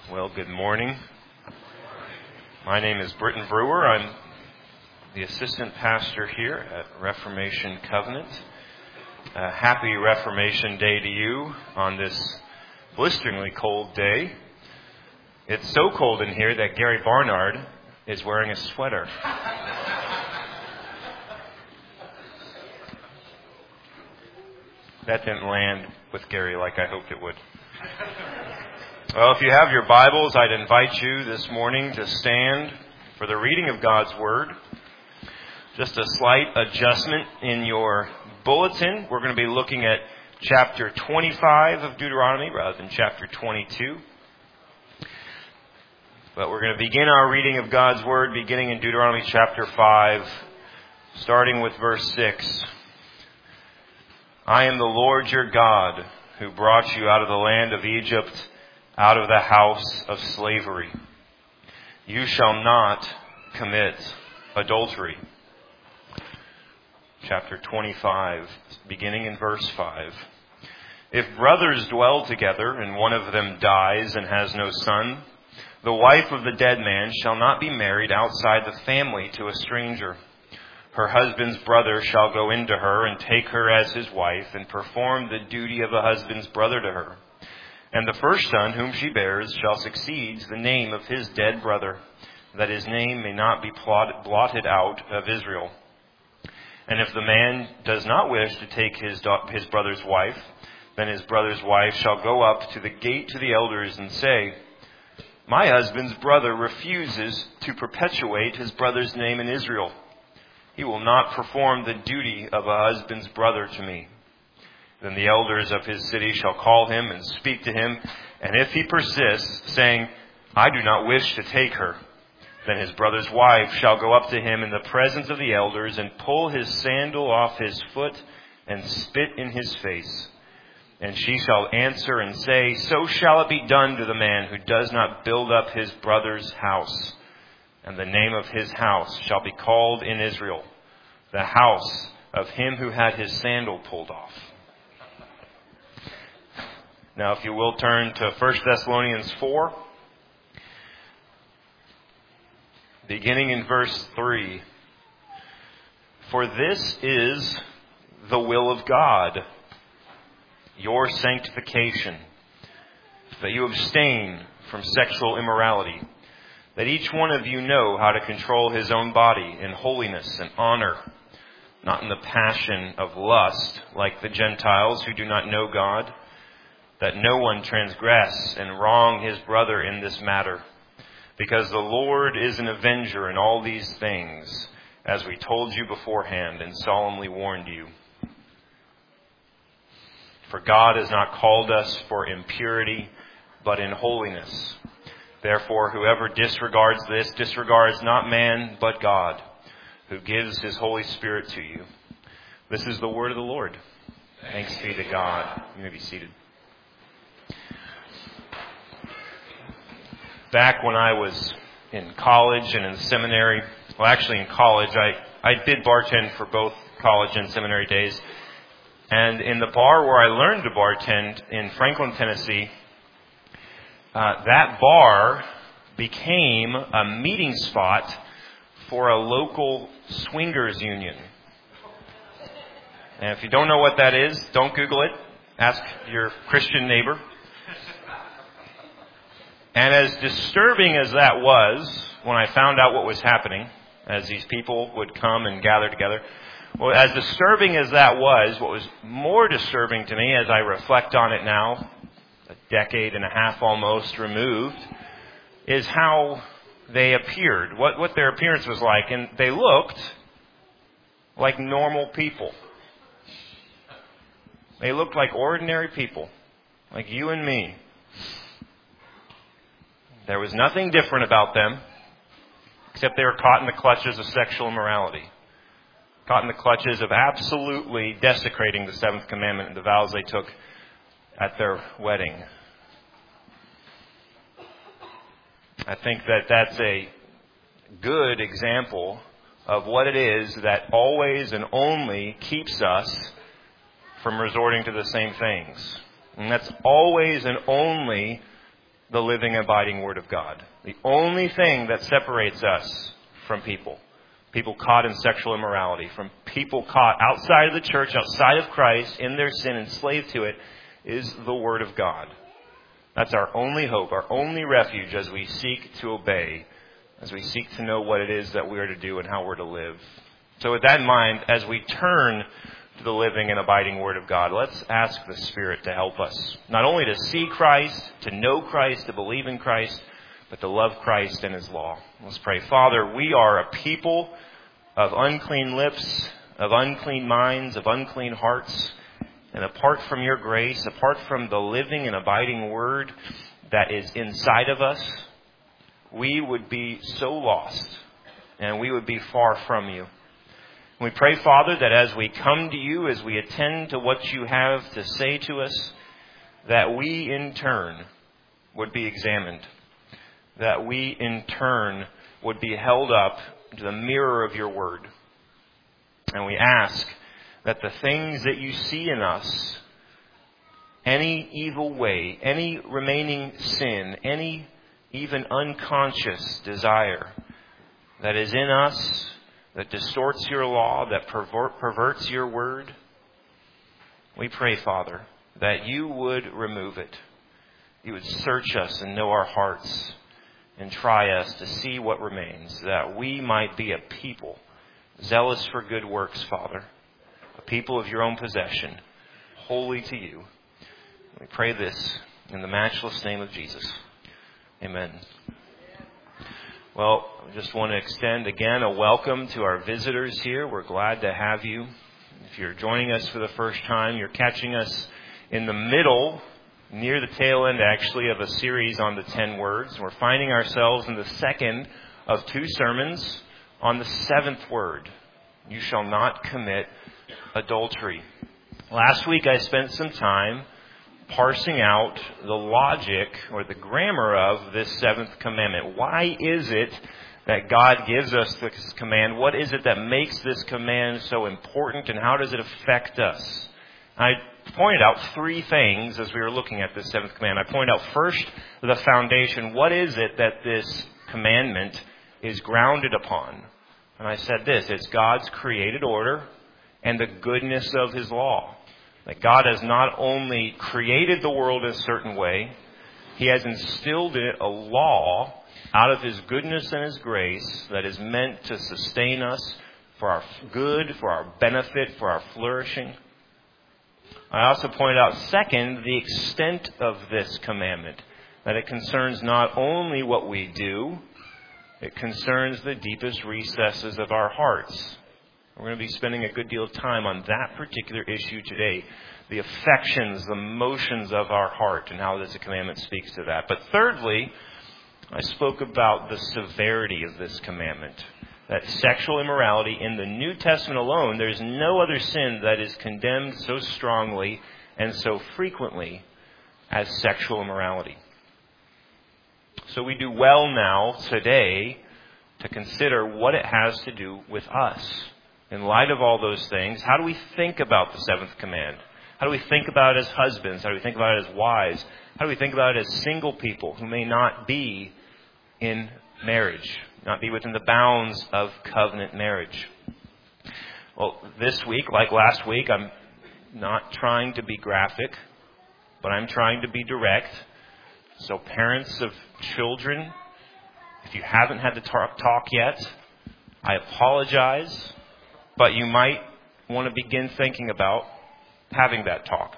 Well, good morning. My name is Britton Brewer. I'm the assistant pastor here at Reformation Covenant. Happy Reformation Day to you on this blisteringly cold day. It's so cold in here that Gary Barnard is wearing a sweater. That didn't land with Gary like I hoped it would. Well, if you have your Bibles, I'd invite you this morning to stand for the reading of God's Word. Just a slight adjustment in your bulletin. We're going to be looking at chapter 25 of Deuteronomy rather than chapter 22. But we're going to begin our reading of God's Word beginning in Deuteronomy chapter 5, starting with verse 6. I am the Lord your God, who brought you out of the land of Egypt, out of the house of slavery. You shall not commit adultery. Chapter 25, beginning in verse 5. If brothers dwell together, and one of them dies and has no son, the wife of the dead man shall not be married outside the family to a stranger. Her husband's brother shall go into her and take her as his wife, and perform the duty of a husband's brother to her. And the first son whom she bears shall succeed the name of his dead brother, that his name may not be blotted out of Israel. And if the man does not wish to take his brother's wife, then his brother's wife shall go up to the gate to the elders and say, My husband's brother refuses to perpetuate his brother's name in Israel. He will not perform the duty of a husband's brother to me. Then the elders of his city shall call him and speak to him. And if he persists, saying, I do not wish to take her, then his brother's wife shall go up to him in the presence of the elders and pull his sandal off his foot and spit in his face. And she shall answer and say, So shall it be done to the man who does not build up his brother's house. And the name of his house shall be called in Israel, the house of him who had his sandal pulled off. Now, if you will turn to 1 Thessalonians 4, beginning in verse 3. For this is the will of God, your sanctification, that you abstain from sexual immorality, that each one of you know how to control his own body in holiness and honor, not in the passion of lust like the Gentiles who do not know God, that no one transgress and wrong his brother in this matter, because the Lord is an avenger in all these things, as we told you beforehand and solemnly warned you. For God has not called us for impurity, but in holiness. Therefore, whoever disregards this disregards not man, but God, who gives his Holy Spirit to you. This is the word of the Lord. Thanks be to God. You may be seated. Back when I was in college and in seminary, well, actually in college, I did bartend for both college and seminary days. And in the bar where I learned to bartend in Franklin, Tennessee, that bar became a meeting spot for a local swingers union. And if you don't know what that is, don't Google it. Ask your Christian neighbor. And as disturbing as that was, when I found out what was happening, as these people would come and gather together, well, as disturbing as that was, what was more disturbing to me as I reflect on it now, a decade and a half almost removed, is how they appeared, what their appearance was like. And they looked like normal people. They looked like ordinary people, like you and me. There was nothing different about them, except they were caught in the clutches of sexual immorality. Caught in the clutches of absolutely desecrating the seventh commandment and the vows they took at their wedding. I think that that's a good example of what it is that always and only keeps us from resorting to the same things. And that's always and only the living, abiding Word of God. The only thing that separates us from people caught in sexual immorality, from people caught outside of the church, outside of Christ, in their sin, enslaved to it, is the Word of God. That's our only hope, our only refuge as we seek to obey, as we seek to know what it is that we are to do and how we're to live. So with that in mind, as we turn to the living and abiding Word of God, let's ask the Spirit to help us, not only to see Christ, to know Christ, to believe in Christ, but to love Christ and His law. Let's pray. Father, we are a people of unclean lips, of unclean minds, of unclean hearts. And apart from your grace, apart from the living and abiding Word that is inside of us, we would be so lost and we would be far from you. We pray, Father, that as we come to you, as we attend to what you have to say to us, that we in turn would be examined, that we in turn would be held up to the mirror of your Word. And we ask that the things that you see in us, any evil way, any remaining sin, any even unconscious desire that is in us, that distorts your law, that perverts your word, we pray, Father, that you would remove it. You would search us and know our hearts and try us to see what remains, that we might be a people zealous for good works, Father, a people of your own possession, holy to you. We pray this in the matchless name of Jesus. Amen. Well, I just want to extend again a welcome to our visitors here. We're glad to have you. If you're joining us for the first time, you're catching us in the middle, near the tail end actually, of a series on the 10 words. We're finding ourselves in the second of 2 sermons on the 7th word. You shall not commit adultery. Last week I spent some time parsing out the logic or the grammar of this 7th commandment. Why is it that God gives us this command? What is it that makes this command so important, and how does it affect us? I pointed out 3 things as we were looking at this 7th command. I pointed out first the foundation. What is it that this commandment is grounded upon? And I said this: it's God's created order and the goodness of His law. That God has not only created the world a certain way, He has instilled in it a law out of His goodness and His grace that is meant to sustain us for our good, for our benefit, for our flourishing. I also pointed out, second, the extent of this commandment. That it concerns not only what we do, it concerns the deepest recesses of our hearts. We're going to be spending a good deal of time on that particular issue today. The affections, the motions of our heart, and how this commandment speaks to that. But thirdly, I spoke about the severity of this commandment. That sexual immorality, in the New Testament alone, there's no other sin that is condemned so strongly and so frequently as sexual immorality. So we do well now, today, to consider what it has to do with us. In light of all those things, how do we think about the 7th command? How do we think about it as husbands? How do we think about it as wives? How do we think about it as single people who may not be in marriage, not be within the bounds of covenant marriage? Well, this week, like last week, I'm not trying to be graphic, but I'm trying to be direct. So parents of children, if you haven't had the talk yet, I apologize. But you might want to begin thinking about having that talk.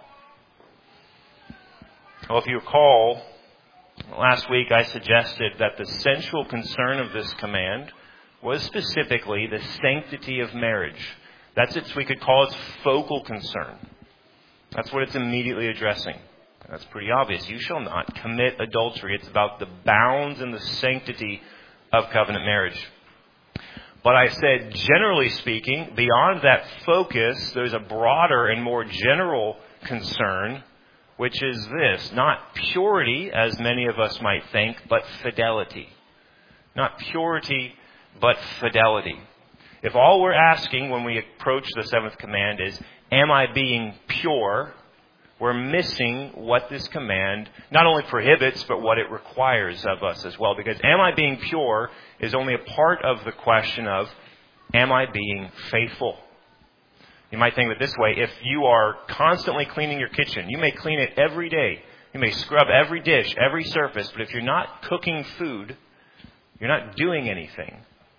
Well, if you recall, last week I suggested that the central concern of this command was specifically the sanctity of marriage. That's its, we could call its focal concern. That's what it's immediately addressing. That's pretty obvious. You shall not commit adultery. It's about the bounds and the sanctity of covenant marriage. But I said, generally speaking, beyond that focus, there's a broader and more general concern, which is this: not purity, as many of us might think, but fidelity. Not purity, but fidelity. If all we're asking when we approach the 7th command is, am I being pure? we're missing what this command not only prohibits, but what it requires of us as well. Because am I being pure is only a part of the question of, am I being faithful? You might think of it this way. If you are constantly cleaning your kitchen, you may clean it every day. You may scrub every dish, every surface. But if you're not cooking food, you're not doing anything.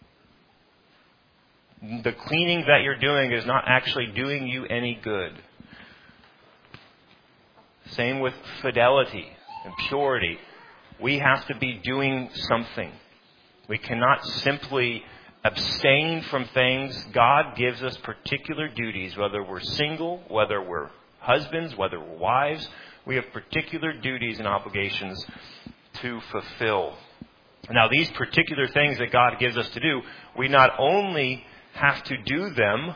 The cleaning that you're doing is not actually doing you any good. Same with fidelity and purity. We have to be doing something. We cannot simply abstain from things. God gives us particular duties, whether we're single, whether we're husbands, whether we're wives. We have particular duties and obligations to fulfill. Now, these particular things that God gives us to do, we not only have to do them,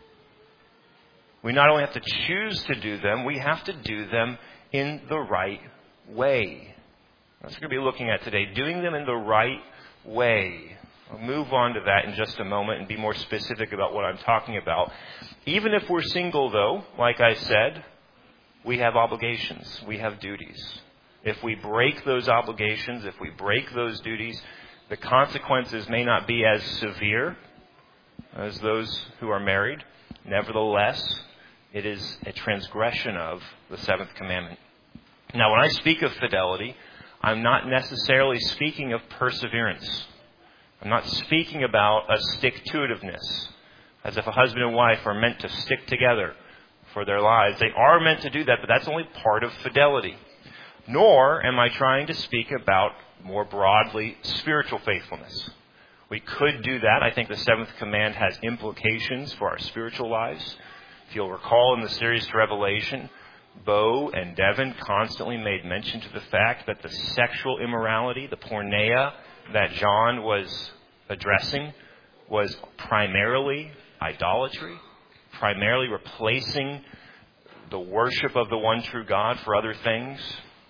we not only have to choose to do them, we have to do them in the right way. That's what we're going to be looking at today, doing them in the right way. I'll move on to that in just a moment and be more specific about what I'm talking about. Even if we're single, though, like I said, we have obligations. We have duties. If we break those obligations, if we break those duties, the consequences may not be as severe as those who are married. Nevertheless, it is a transgression of the seventh commandment. Now, when I speak of fidelity, I'm not necessarily speaking of perseverance. I'm not speaking about a stick-to-itiveness, as if a husband and wife are meant to stick together for their lives. They are meant to do that, but that's only part of fidelity. Nor am I trying to speak about, more broadly, spiritual faithfulness. We could do that. I think the seventh command has implications for our spiritual lives. If you'll recall in the series to Revelation, Bo and Devin constantly made mention to the fact that the sexual immorality, the porneia that John was addressing, was primarily idolatry, primarily replacing the worship of the one true God for other things.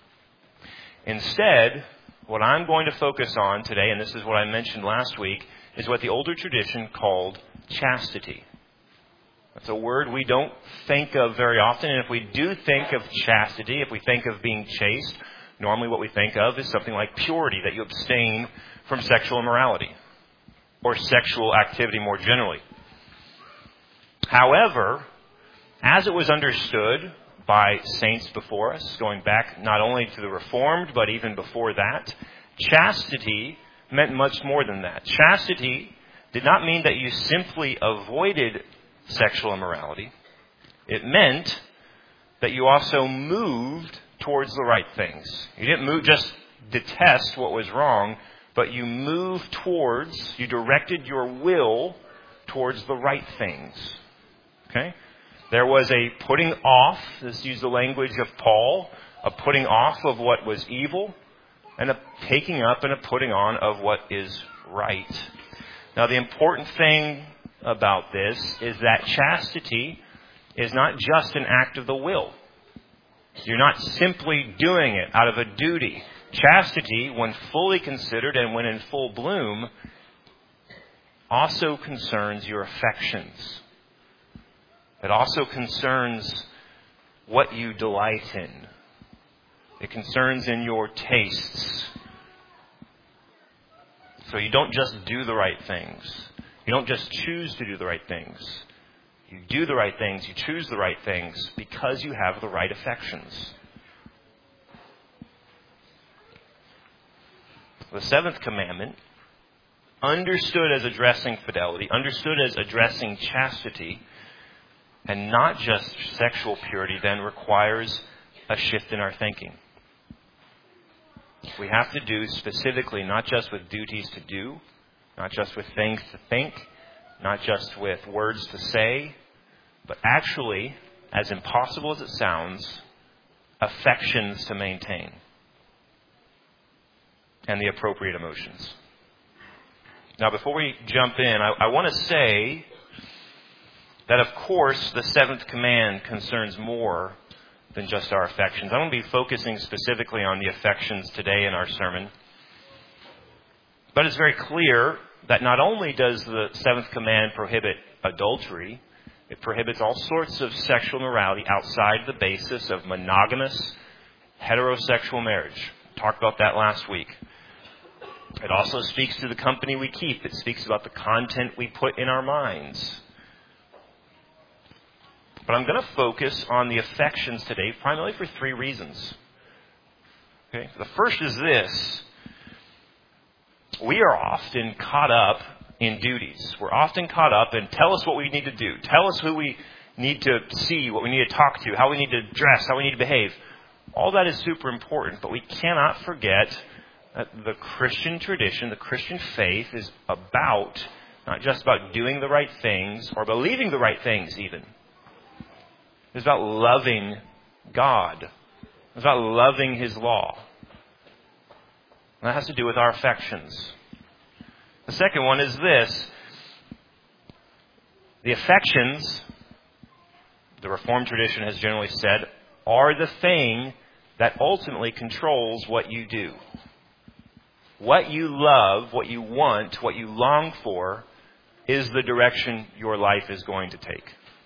Instead, what I'm going to focus on today, and this is what I mentioned last week, is what the older tradition called chastity. That's a word we don't think of very often, and if we do think of chastity, if we think of being chaste, normally what we think of is something like purity, that you abstain from sexual immorality or sexual activity more generally. However, as it was understood by saints before us, going back not only to the Reformed, but even before that, chastity meant much more than that. Chastity did not mean that you simply avoided sexual immorality. It meant that you also moved towards the right things. You didn't just detest what was wrong, but you moved towards, you directed your will towards the right things. Okay? There was a putting off, let's use the language of Paul, a putting off of what was evil, and a taking up and a putting on of what is right. Now, the important thing about this is that chastity is not just an act of the will. You're not simply doing it out of a duty. Chastity, when fully considered and when in full bloom, also concerns your affections. It also concerns what you delight in. It concerns in your tastes. So you don't just do the right things. You don't just choose to do the right things. You do the right things, you choose the right things because you have the right affections. The seventh commandment, understood as addressing fidelity, understood as addressing chastity, and not just sexual purity, then requires a shift in our thinking. We have to do specifically, not just with duties to do, not just with things to think, not just with words to say, but actually, as impossible as it sounds, affections to maintain and the appropriate emotions. Now, before we jump in, I want to say that, of course, the seventh command concerns more than just our affections. I'm going to be focusing specifically on the affections today in our sermon. But it's very clear that not only does the seventh command prohibit adultery, It prohibits all sorts of sexual morality outside the basis of monogamous, heterosexual marriage. Talked about that last week. It also speaks to the company we keep. It speaks about the content we put in our minds. But I'm going to focus on the affections today, primarily for 3 reasons. Okay? The first is this. We are often caught up in duties. We're often caught up in tell us what we need to do. Tell us who we need to see, what we need to talk to, how we need to dress, how we need to behave. All that is super important, but we cannot forget that the Christian tradition, the Christian faith is about, not just about doing the right things or believing the right things even. It's about loving God. It's about loving His law. And that has to do with our affections. The second one is this. The affections, the Reformed tradition has generally said, are the thing that ultimately controls what you do. What you love, what you want, what you long for, is the direction your life is going to take.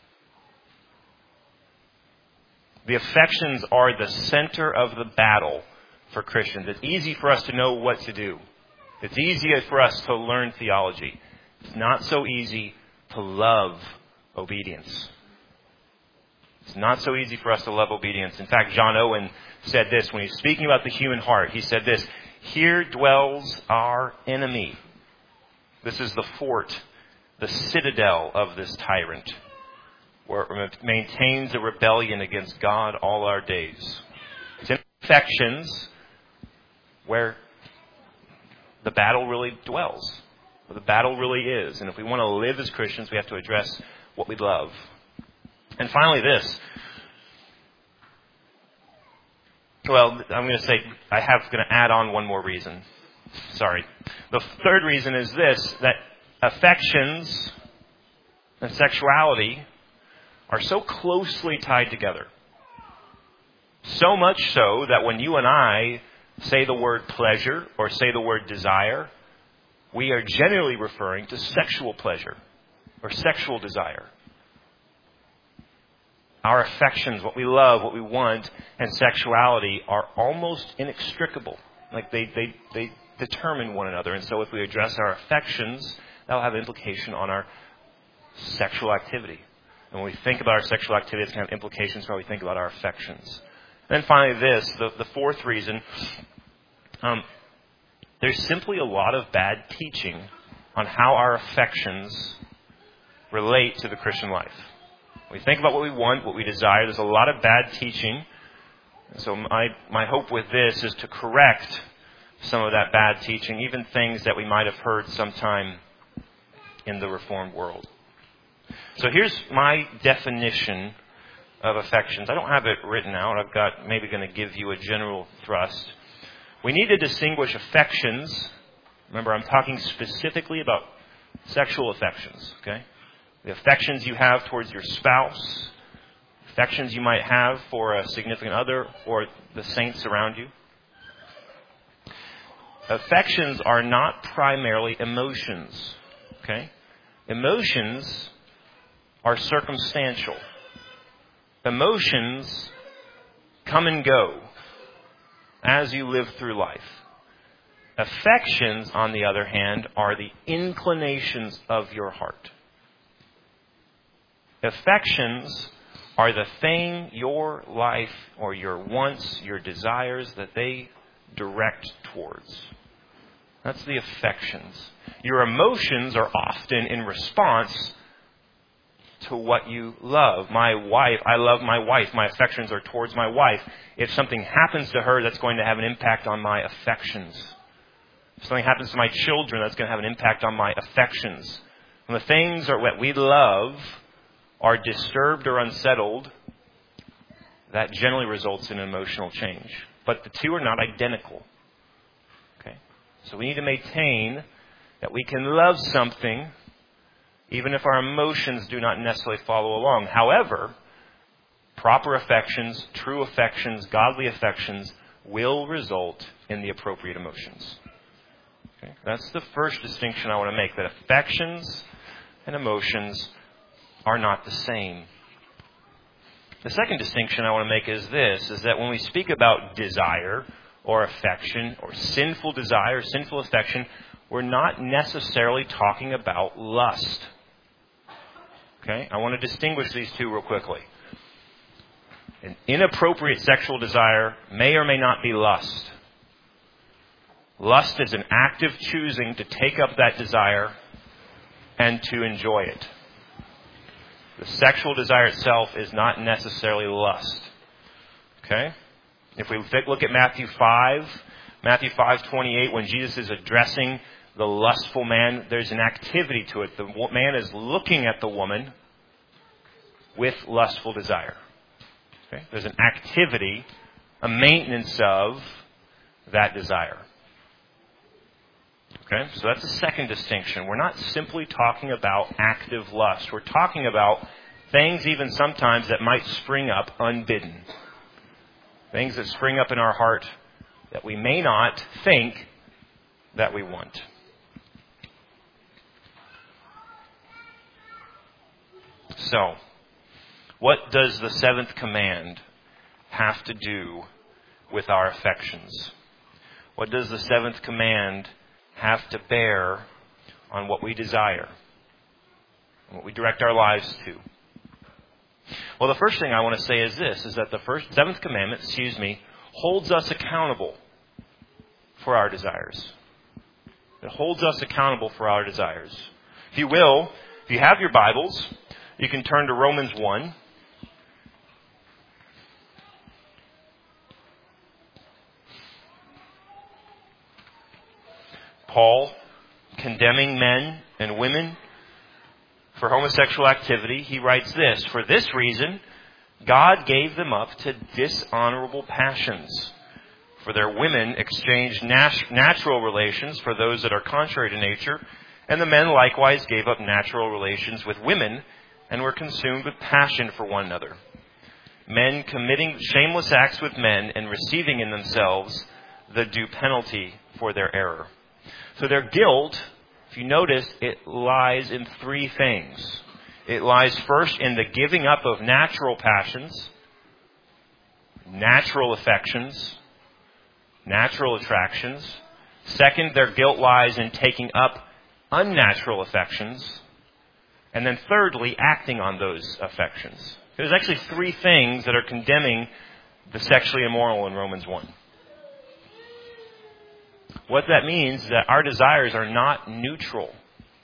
The affections are the center of the battle for Christians. It's easy for us to know what to do. It's easy for us to learn theology. It's not so easy to love obedience. It's not so easy for us to love obedience. In fact, John Owen said this when he's speaking about the human heart. He said this, "Here dwells our enemy." This is the fort, the citadel of this tyrant, where it maintains a rebellion against God all our days. It's in affections where the battle really dwells, where the battle really is. And if we want to live as Christians, we have to address what we love. And finally this. Well, I'm going to say, going to add on one more reason. Sorry. The third reason is this, that affections and sexuality are so closely tied together. So much so that when you and I say the word pleasure or say the word desire, we are generally referring to sexual pleasure or sexual desire. Our affections, what we love, what we want, and sexuality are almost inextricable. Like they determine one another. And so if we address our affections, that will have implication on our sexual activity. And when we think about our sexual activity, it's going to have implications for how we think about our affections. And then finally this, the fourth reason, there's simply a lot of bad teaching on how our affections relate to the Christian life. When we think about what we want, what we desire, there's a lot of bad teaching. And so my hope with this is to correct some of that bad teaching, even things that we might have heard sometime in the Reformed world. So here's my definition of affections. I don't have it written out. I've got maybe going to give you a general thrust. We need to distinguish affections. Remember, I'm talking specifically about sexual affections, okay? The affections you have towards your spouse, affections you might have for a significant other or the saints around you. Affections are not primarily emotions, okay? Emotions are circumstantial. Emotions come and go as you live through life. Affections, on the other hand, are the inclinations of your heart. Affections are the thing your life or your wants, your desires, that they direct towards. That's the affections. Your emotions are often in response to what you love. My wife, I love my wife. My affections are towards my wife. If something happens to her, that's going to have an impact on my affections. If something happens to my children, that's going to have an impact on my affections. When the things are what we love are disturbed or unsettled, that generally results in emotional change. But the two are not identical. Okay? So we need to maintain that we can love something even if our emotions do not necessarily follow along. However, proper affections, true affections, godly affections will result in the appropriate emotions. Okay? That's the first distinction I want to make, that affections and emotions are not the same. The second distinction I want to make is this, is that when we speak about desire or affection or sinful desire, sinful affection, we're not necessarily talking about lust. Okay? I want to distinguish these two real quickly. An inappropriate sexual desire may or may not be lust. Lust is an active choosing to take up that desire and to enjoy it. The sexual desire itself is not necessarily lust. Okay? If we look at Matthew 5:28, when Jesus is addressing the lustful man, there's an activity to it. The man is looking at the woman with lustful desire. Okay? There's an activity, a maintenance of that desire. Okay? So that's the second distinction. We're not simply talking about active lust. We're talking about things even sometimes that might spring up unbidden. Things that spring up in our heart that we may not think that we want. So, what does the seventh command have to do with our affections? What does the seventh command have to bear on what we desire, and what we direct our lives to? Well, the first thing I want to say is this, is that the seventh commandment, holds us accountable for our desires. It holds us accountable for our desires. If you will, if you have your Bibles, you can turn to Romans 1. Paul, condemning men and women for homosexual activity, he writes this: "For this reason, God gave them up to dishonorable passions. For their women exchanged natural relations for those that are contrary to nature, and the men likewise gave up natural relations with women and were consumed with passion for one another. Men committing shameless acts with men and receiving in themselves the due penalty for their error." So their guilt, if you notice, it lies in three things. It lies first in the giving up of natural passions, natural affections, natural attractions. Second, their guilt lies in taking up unnatural affections. And then thirdly, acting on those affections. There's actually three things that are condemning the sexually immoral in Romans 1. What that means is that our desires are not neutral.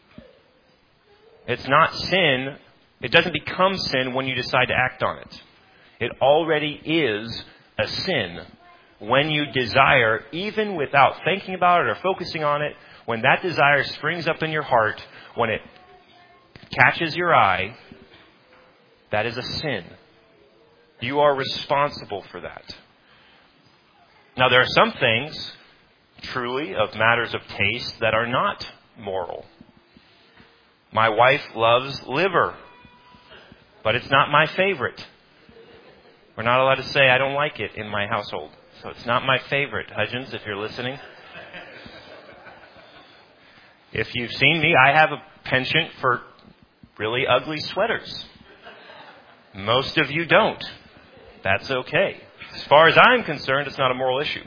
It's not sin. It doesn't become sin when you decide to act on it. It already is a sin when you desire, even without thinking about it or focusing on it, when that desire springs up in your heart, when it catches your eye, that is a sin. You are responsible for that. Now, there are some things, truly, of matters of taste that are not moral. My wife loves liver, but it's not my favorite. We're not allowed to say I don't like it in my household. So it's not my favorite. Hudgens, if you're listening. If you've seen me, I have a penchant for really ugly sweaters. Most of you don't. That's okay. As far as I'm concerned, it's not a moral issue.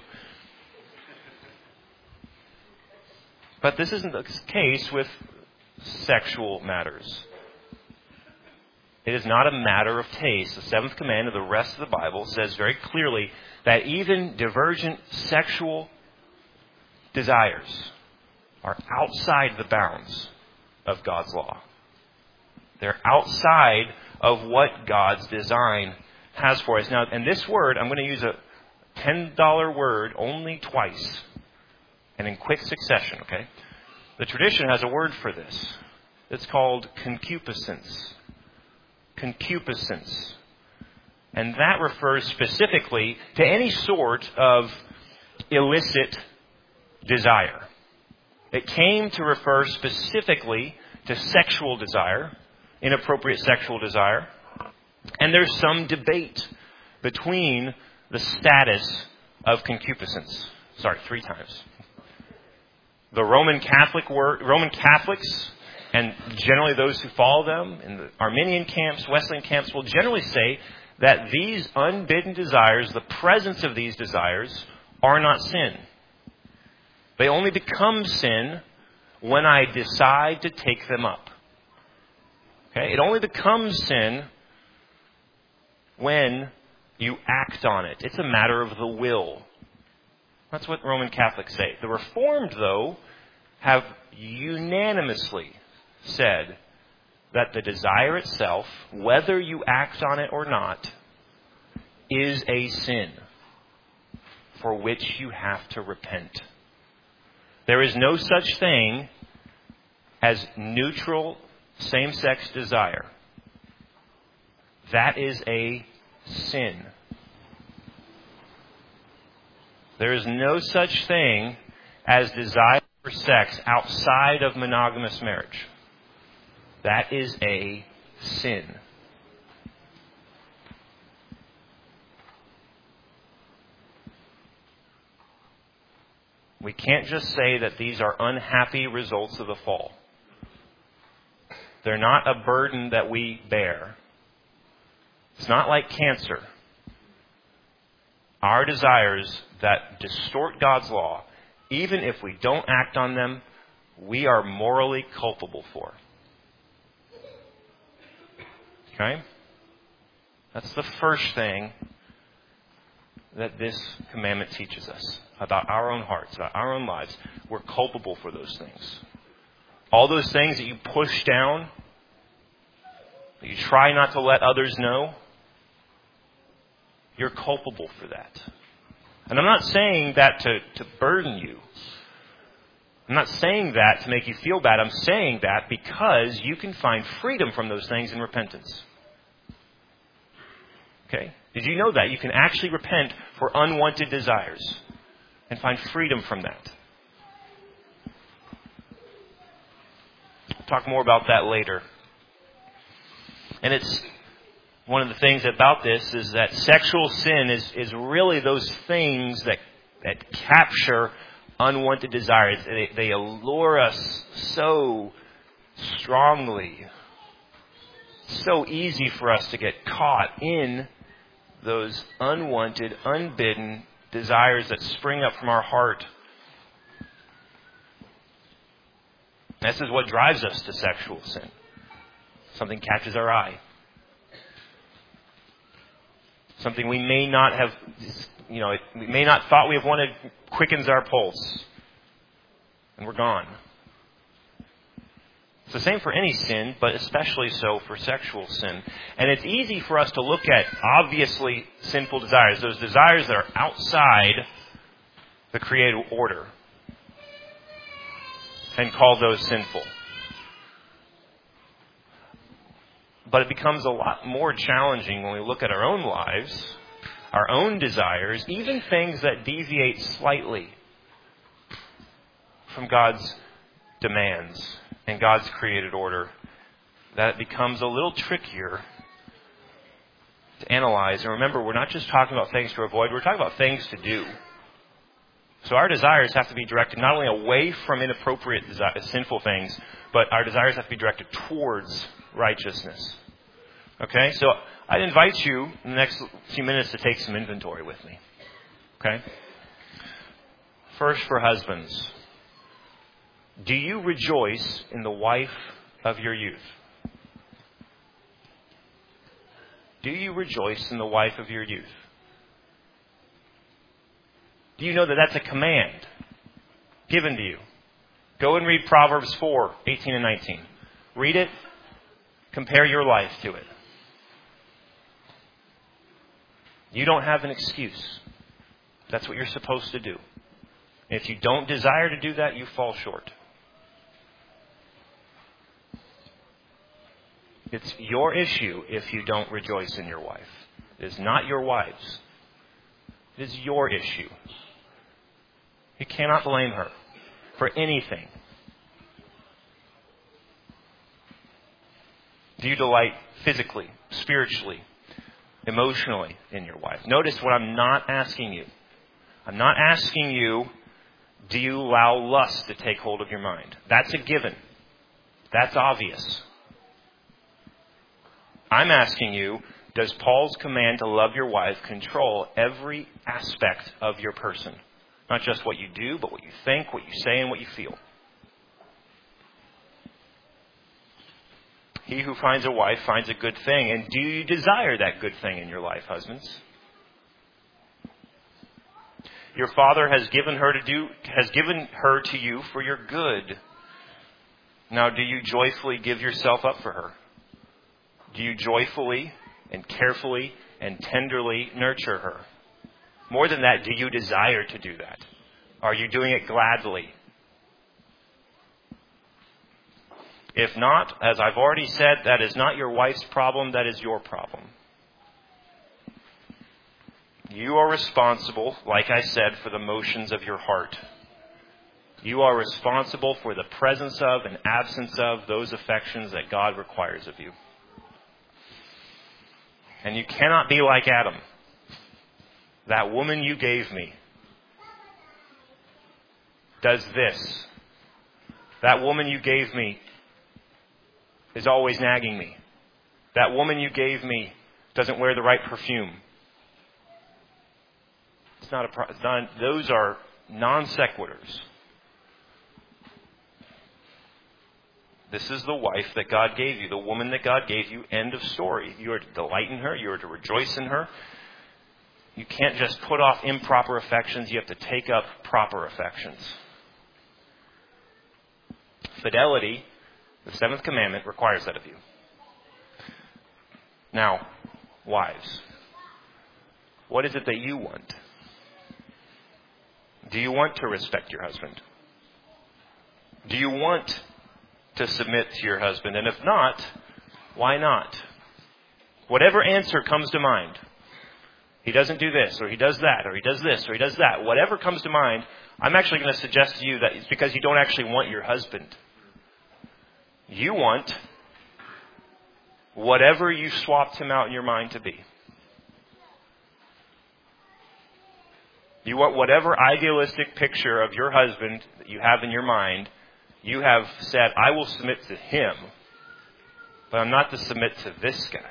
But this isn't the case with sexual matters. It is not a matter of taste. The seventh command of the rest of the Bible says very clearly that even divergent sexual desires are outside the bounds of God's law. They're outside of what God's design has for us. Now, and this word, I'm going to use a $10 word only twice and in quick succession, okay? The tradition has a word for this. It's called concupiscence. Concupiscence. And that refers specifically to any sort of illicit desire. It came to refer specifically to sexual desire, inappropriate sexual desire. And there's some debate between the status of concupiscence. Sorry, 3 times. The Roman Catholics And generally those who follow them in the Arminian camps, Wesleyan camps, will generally say that these unbidden desires, the presence of these desires, are not sin. They only become sin when I decide to take them up. Okay? It only becomes sin when you act on it. It's a matter of the will. That's what Roman Catholics say. The Reformed, though, have unanimously said that the desire itself, whether you act on it or not, is a sin for which you have to repent. There is no such thing as neutral same-sex desire. That is a sin. There is no such thing as desire for sex outside of monogamous marriage. That is a sin. We can't just say that these are unhappy results of the fall. They're not a burden that we bear. It's not like cancer. Our desires that distort God's law, even if we don't act on them, we are morally culpable for. Okay? That's the first thing that this commandment teaches us about our own hearts, about our own lives. We're culpable for those things. All those things that you push down, that you try not to let others know, you're culpable for that. And I'm not saying that to burden you. I'm not saying that to make you feel bad. I'm saying that because you can find freedom from those things in repentance. Okay? Did you know that? You can actually repent for unwanted desires and find freedom from that. We'll talk more about that later. And it's one of the things about this is that sexual sin is really those things that capture unwanted desires. They allure us so strongly. It's so easy for us to get caught in those unwanted, unbidden desires that spring up from our heart. This is what drives us to sexual sin. Something catches our eye. Something we may not have, we may not thought we have wanted, quickens our pulse. And we're gone. It's the same for any sin, but especially so for sexual sin. And it's easy for us to look at obviously sinful desires, those desires that are outside the created order, and call those sinful. But it becomes a lot more challenging when we look at our own lives, our own desires, even things that deviate slightly from God's demands and God's created order, that it becomes a little trickier to analyze. And remember, we're not just talking about things to avoid, we're talking about things to do. So our desires have to be directed not only away from inappropriate sinful things, but our desires have to be directed towards righteousness. Okay? So I'd invite you in the next few minutes to take some inventory with me. Okay? First, for husbands. Do you rejoice in the wife of your youth? Do you rejoice in the wife of your youth? Do you know that that's a command given to you? Go and read Proverbs 4, 18 and 19. Read it. Compare your life to it. You don't have an excuse. That's what you're supposed to do. If you don't desire to do that, you fall short. It's your issue if you don't rejoice in your wife. It is not your wife's. It is your issue. You cannot blame her for anything. Do you delight physically, spiritually, emotionally in your wife? Notice what I'm not asking you. I'm not asking you, do you allow lust to take hold of your mind? That's a given. That's obvious. I'm asking you, does Paul's command to love your wife control every aspect of your person? Not just what you do, but what you think, what you say, and what you feel. He who finds a wife finds a good thing. And do you desire that good thing in your life, husbands? Your Father has given her to you for your good. Now, do you joyfully give yourself up for her? Do you joyfully and carefully and tenderly nurture her? More than that, do you desire to do that? Are you doing it gladly? If not, as I've already said, that is not your wife's problem, that is your problem. You are responsible, like I said, for the motions of your heart. You are responsible for the presence of and absence of those affections that God requires of you. And you cannot be like Adam. That woman you gave me does this. That woman you gave me is always nagging me. That woman you gave me doesn't wear the right perfume. Those are non sequiturs. This is the wife that God gave you, the woman that God gave you, end of story. You are to delight in her. You are to rejoice in her. You can't just put off improper affections. You have to take up proper affections. Fidelity, the seventh commandment, requires that of you. Now, wives, what is it that you want? Do you want to respect your husband? Do you want to submit to your husband? And if not, why not? Whatever answer comes to mind. He doesn't do this, or he does that, or he does this, or he does that. Whatever comes to mind, I'm actually going to suggest to you that it's because you don't actually want your husband. You want whatever you swapped him out in your mind to be. You want whatever idealistic picture of your husband that you have in your mind. You have said, I will submit to him, but I'm not to submit to this guy.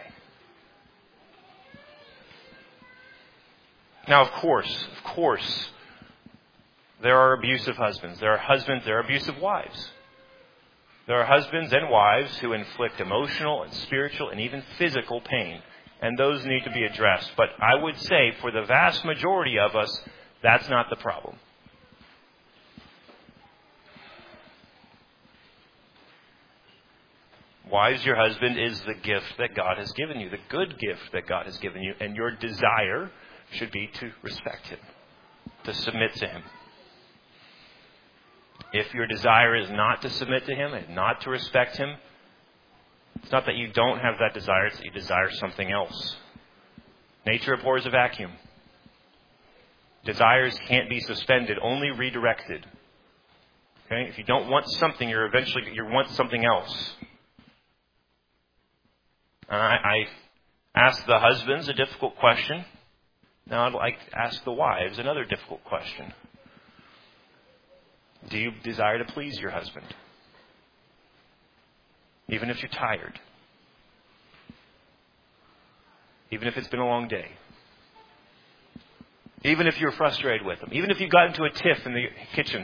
Now, of course, there are abusive husbands. There are abusive wives. There are husbands and wives who inflict emotional and spiritual and even physical pain. And those need to be addressed. But I would say for the vast majority of us, that's not the problem. Wives, your husband is the gift that God has given you, the good gift that God has given you. And your desire should be to respect him, to submit to him. If your desire is not to submit to him and not to respect him, it's not that you don't have that desire, it's that you desire something else. Nature abhors a vacuum. Desires can't be suspended, only redirected. Okay? If you don't want something, you want something else. I asked the husbands a difficult question. Now I'd like to ask the wives another difficult question. Do you desire to please your husband? Even if you're tired. Even if it's been a long day. Even if you're frustrated with him. Even if you got into a tiff in the kitchen.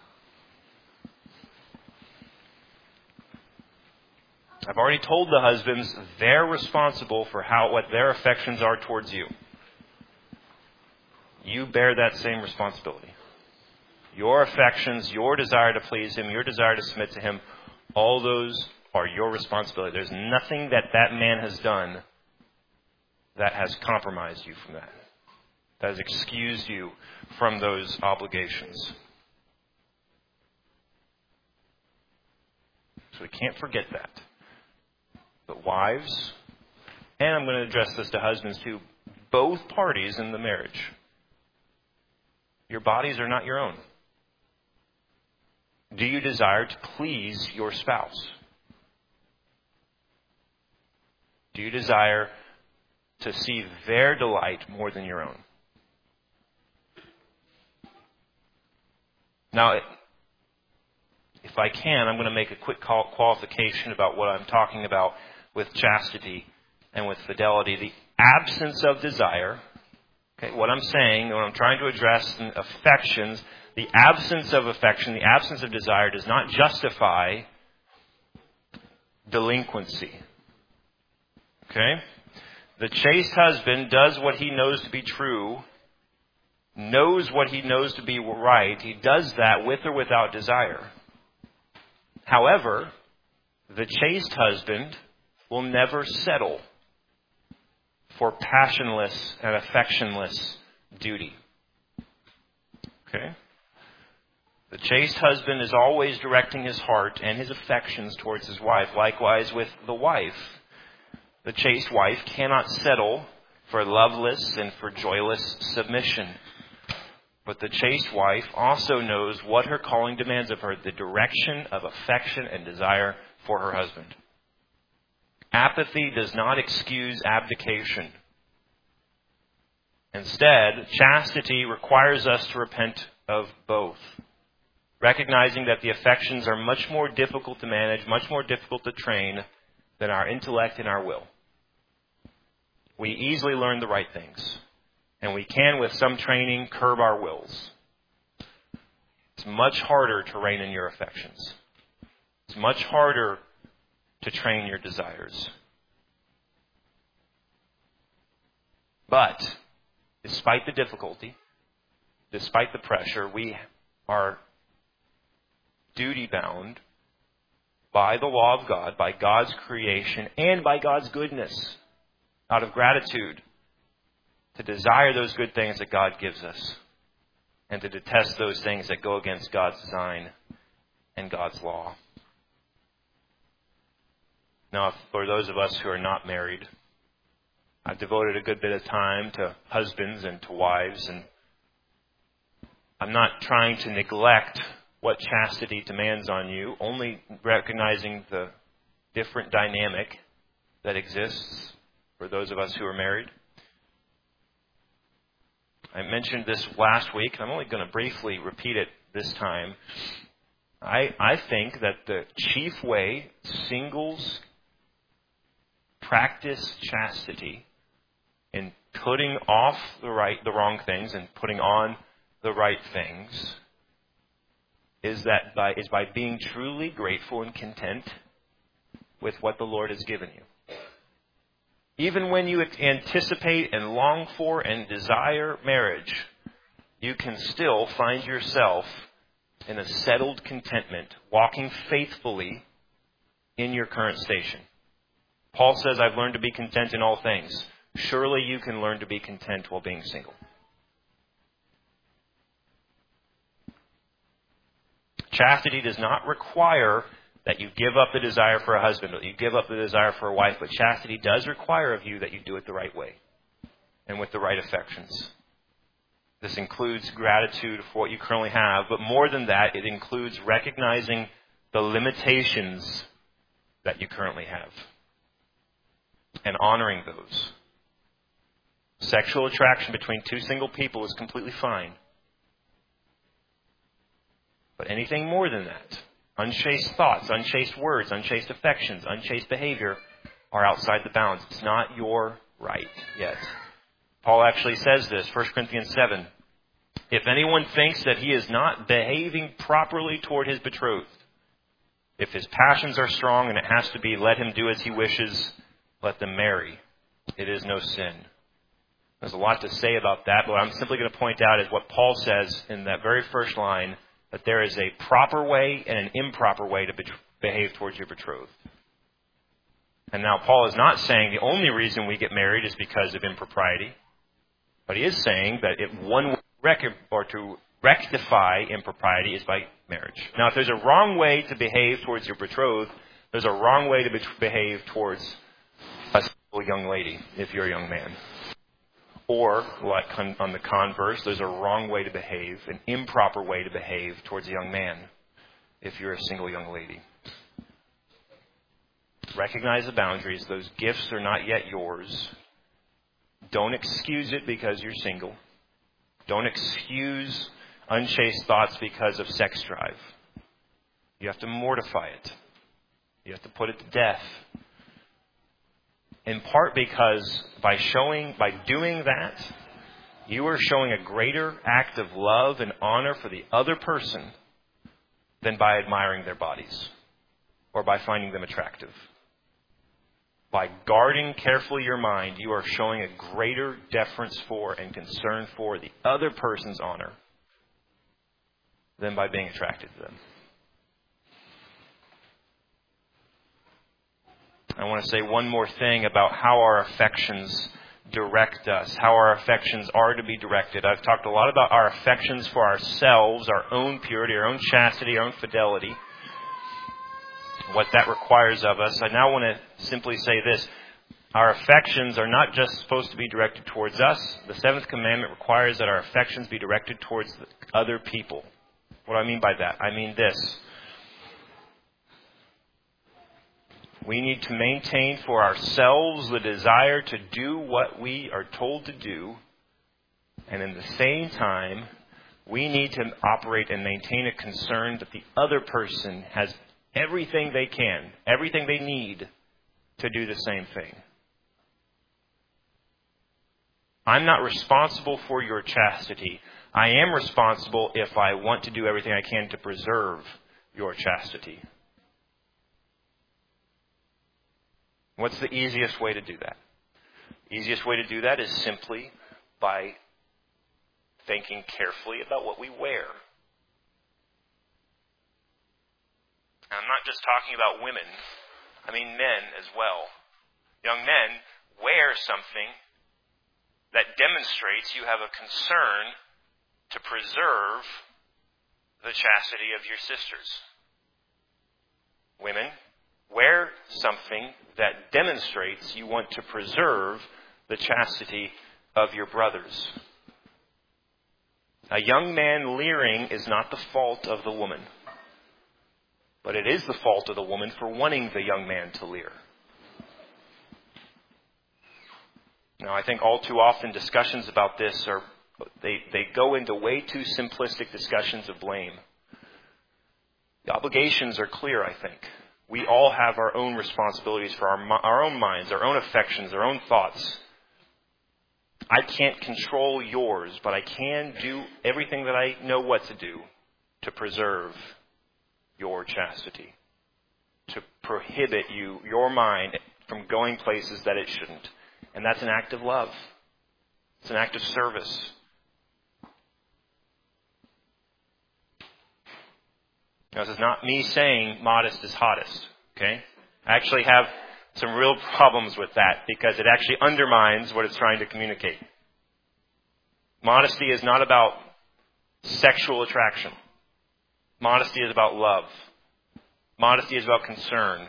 I've already told the husbands they're responsible for what their affections are towards you. You bear that same responsibility. Your affections, your desire to please him, your desire to submit to him, all those are your responsibility. There's nothing that man has done that has compromised you from that. That has excused you from those obligations. So we can't forget that. But wives, and I'm going to address this to husbands too, both parties in the marriage, your bodies are not your own. Do you desire to please your spouse? Do you desire to see their delight more than your own? Now, if if I can, I'm going to make a quick qualification about what I'm talking about with chastity and with fidelity. The absence of desire, okay, what I'm saying, what I'm trying to address in affections, the absence of affection, the absence of desire does not justify delinquency. Okay? The chaste husband does what he knows to be true, knows what he knows to be right. He does that with or without desire. However, the chaste husband will never settle for passionless and affectionless duty. Okay? The chaste husband is always directing his heart and his affections towards his wife. Likewise with the wife. The chaste wife cannot settle for loveless and for joyless submission. But the chaste wife also knows what her calling demands of her, the direction of affection and desire for her husband. Apathy does not excuse abdication. Instead, chastity requires us to repent of both, recognizing that the affections are much more difficult to manage, much more difficult to train than our intellect and our will. We easily learn the right things, and we can, with some training, curb our wills. It's much harder to rein in your affections. It's much harder to train your desires. But, despite the difficulty, despite the pressure, we are duty-bound by the law of God, by God's creation, and by God's goodness, out of gratitude, to desire those good things that God gives us, and to detest those things that go against God's design and God's law. Now, for those of us who are not married, I've devoted a good bit of time to husbands and to wives, and I'm not trying to neglect what chastity demands on you, only recognizing the different dynamic that exists for those of us who are married. I mentioned this last week, and I'm only going to briefly repeat it this time. I think that the chief way singles practice chastity in putting off the wrong things and putting on the right things is by being truly grateful and content with what the Lord has given you. Even when you anticipate and long for and desire marriage, you can still find yourself in a settled contentment, walking faithfully in your current station. Paul says, I've learned to be content in all things. Surely you can learn to be content while being single. Chastity does not require that you give up the desire for a husband, or you give up the desire for a wife, but chastity does require of you that you do it the right way and with the right affections. This includes gratitude for what you currently have, but more than that, it includes recognizing the limitations that you currently have and honoring those. Sexual attraction between two single people is completely fine. But anything more than that, unchaste thoughts, unchaste words, unchaste affections, unchaste behavior are outside the bounds. It's not your right yet. Paul actually says this, 1 Corinthians 7. If anyone thinks that he is not behaving properly toward his betrothed, if his passions are strong and it has to be, let him do as he wishes, let them marry. It is no sin. There's a lot to say about that, but what I'm simply going to point out is what Paul says in that very first line, that there is a proper way and an improper way to behave towards your betrothed. And now Paul is not saying the only reason we get married is because of impropriety, but he is saying that one way to rectify impropriety is by marriage. Now, if there's a wrong way to behave towards your betrothed, there's a wrong way to behave towards a young lady if you're a young man. Or, like on the converse, there's a wrong way to behave, an improper way to behave towards a young man if you're a single young lady. Recognize the boundaries. Those gifts are not yet yours. Don't excuse it because you're single. Don't excuse unchaste thoughts because of sex drive. You have to mortify it. You have to put it to death. In part because by doing that, you are showing a greater act of love and honor for the other person than by admiring their bodies or by finding them attractive. By guarding carefully your mind, you are showing a greater deference for and concern for the other person's honor than by being attracted to them. I want to say one more thing about how our affections direct us, how our affections are to be directed. I've talked a lot about our affections for ourselves, our own purity, our own chastity, our own fidelity, what that requires of us. I now want to simply say this. Our affections are not just supposed to be directed towards us. The seventh commandment requires that our affections be directed towards other people. What do I mean by that? I mean this. We need to maintain for ourselves the desire to do what we are told to do. And in the same time, we need to operate and maintain a concern that the other person has everything they can, everything they need to do the same thing. I'm not responsible for your chastity. I am responsible if I want to do everything I can to preserve your chastity. What's the easiest way to do that? Easiest way to do that is simply by thinking carefully about what we wear. And I'm not just talking about women. I mean men as well. Young men, wear something that demonstrates you have a concern to preserve the chastity of your sisters. Women, wear something that demonstrates you want to preserve the chastity of your brothers. A young man leering is not the fault of the woman, but it is the fault of the woman for wanting the young man to leer. Now, I think all too often discussions about this they go into way too simplistic discussions of blame. The obligations are clear, I think. We all have our own responsibilities for our own minds, our own affections, our own thoughts. I can't control yours, but I can do everything that I know what to do to preserve your chastity, to prohibit your mind from going places that it shouldn't. And that's an act of love. It's an act of service. Now, this is not me saying modest is hottest, okay? I actually have some real problems with that because it actually undermines what it's trying to communicate. Modesty is not about sexual attraction. Modesty is about love. Modesty is about concern.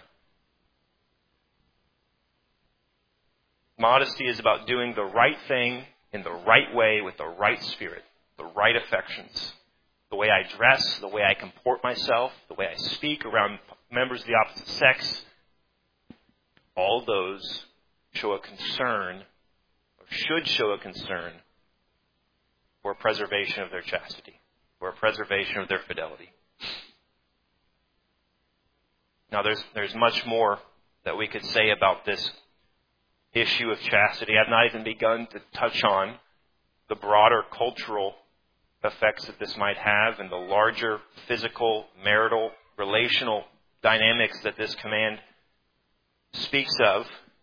Modesty is about doing the right thing in the right way with the right spirit, the right affections. The way I dress, the way I comport myself, the way I speak around members of the opposite sex, all those show a concern, or should show a concern, for preservation of their chastity, for preservation of their fidelity. Now, there's much more that we could say about this issue of chastity. I've not even begun to touch on the broader cultural effects that this might have and the larger physical, marital, relational dynamics that this command speaks of.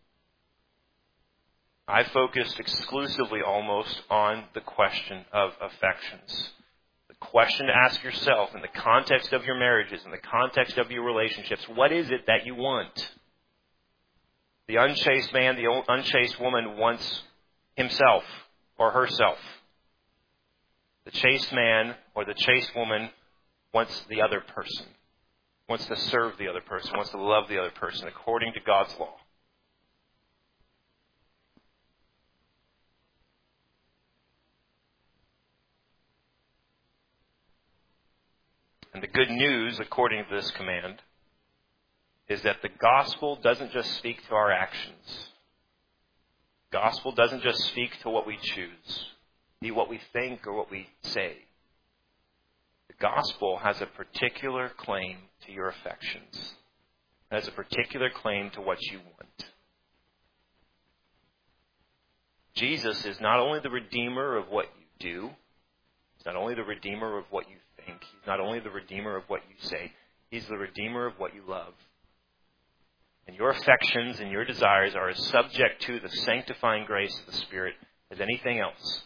I focused exclusively almost on the question of affections. The question to ask yourself in the context of your marriages, in the context of your relationships, what is it that you want? The unchaste man, the unchaste woman wants himself or herself. The chaste man or the chaste woman wants the other person, wants to serve the other person, wants to love the other person according to God's law. And the good news, according to this command, is that the gospel doesn't just speak to our actions. The gospel doesn't just speak to what we choose, be what we think or what we say. The gospel has a particular claim to your affections. It has a particular claim to what you want. Jesus is not only the redeemer of what you do, he's not only the redeemer of what you think, he's not only the redeemer of what you say, he's the redeemer of what you love. And your affections and your desires are as subject to the sanctifying grace of the Spirit as anything else.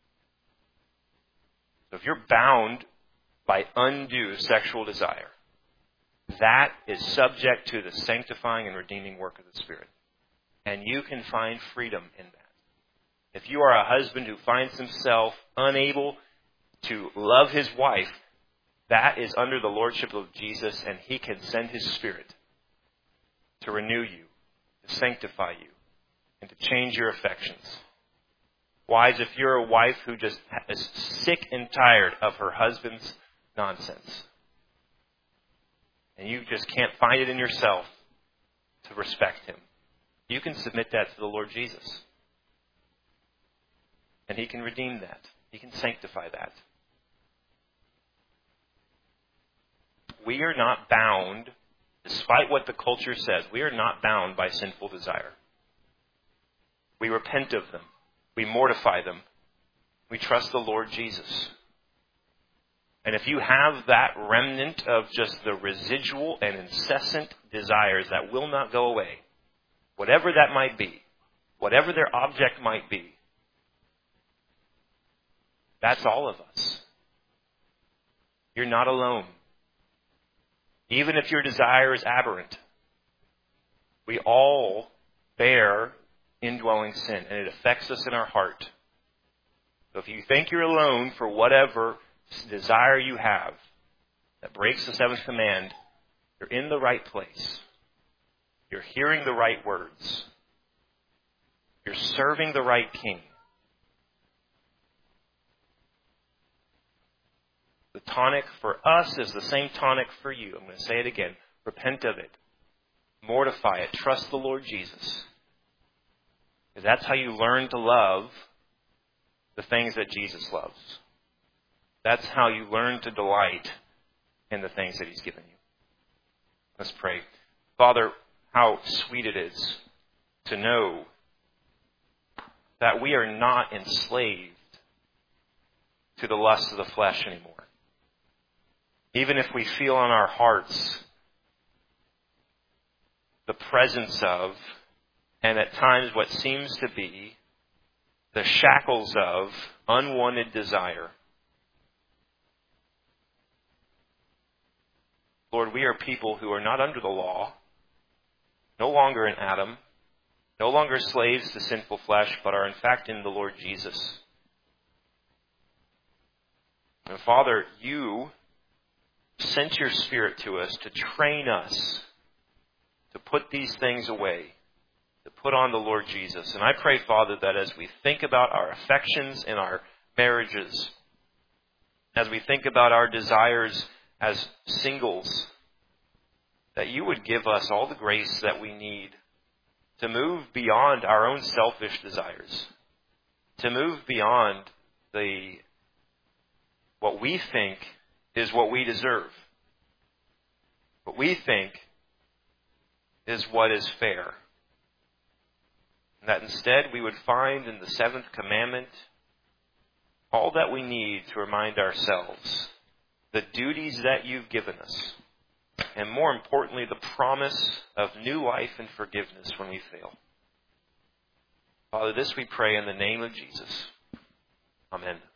So if you're bound by undue sexual desire, that is subject to the sanctifying and redeeming work of the Spirit. And you can find freedom in that. If you are a husband who finds himself unable to love his wife, that is under the lordship of Jesus, and he can send his Spirit to renew you, to sanctify you, and to change your affections. Wives, if you're a wife who just is sick and tired of her husband's nonsense, and you just can't find it in yourself to respect him, you can submit that to the Lord Jesus. And he can redeem that. He can sanctify that. We are not bound, despite what the culture says, we are not bound by sinful desire. We repent of them. We mortify them. We trust the Lord Jesus. And if you have that remnant of just the residual and incessant desires that will not go away, whatever that might be, whatever their object might be, that's all of us. You're not alone. Even if your desire is aberrant, we all bear indwelling sin, and it affects us in our heart. So if you think you're alone for whatever desire you have that breaks the seventh command, you're in the right place. You're hearing the right words. You're serving the right king. The tonic for us is the same tonic for you. I'm going to say it again. Repent of it. Mortify it. Trust the Lord Jesus. Because that's how you learn to love the things that Jesus loves. That's how you learn to delight in the things that he's given you. Let's pray. Father, how sweet it is to know that we are not enslaved to the lusts of the flesh anymore. Even if we feel in our hearts the presence of, and at times what seems to be, the shackles of unwanted desire. Lord, we are people who are not under the law, no longer in Adam, no longer slaves to sinful flesh, but are in fact in the Lord Jesus. And Father, you sent your Spirit to us to train us to put these things away, to put on the Lord Jesus. And I pray, Father, that as we think about our affections in our marriages, as we think about our desires as singles, that you would give us all the grace that we need to move beyond our own selfish desires, to move beyond what we think is what we deserve, what we think is what is fair. And that instead we would find in the seventh commandment all that we need to remind ourselves the duties that you've given us, and more importantly, the promise of new life and forgiveness when we fail. Father, this we pray in the name of Jesus. Amen.